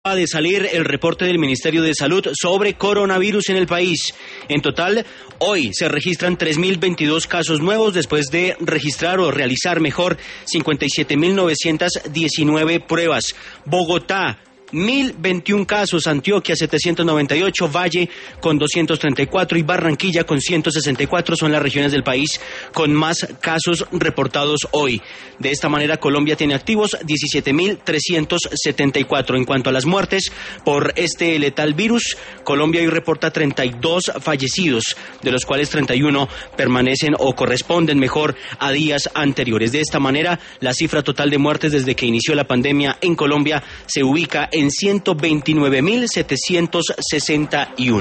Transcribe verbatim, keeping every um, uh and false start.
de salir el reporte del Ministerio de Salud sobre coronavirus en el país. En total, hoy se registran tres mil veintidós casos nuevos después de registrar o realizar mejor cincuenta y siete mil novecientas diecinueve pruebas. Bogotá, mil veintiún casos, Antioquia setecientos noventa y ocho, Valle con doscientos treinta y cuatro y Barranquilla con ciento sesenta y cuatro son las regiones del país con más casos reportados hoy. De esta manera, Colombia tiene activos diecisiete mil trescientos setenta y cuatro. En cuanto a las muertes por este letal virus, Colombia hoy reporta treinta y dos fallecidos, de los cuales treinta y uno permanecen o corresponden mejor a días anteriores. De esta manera, la cifra total de muertes desde que inició la pandemia en Colombia se ubica en en ciento veintinueve mil setecientos sesenta y uno.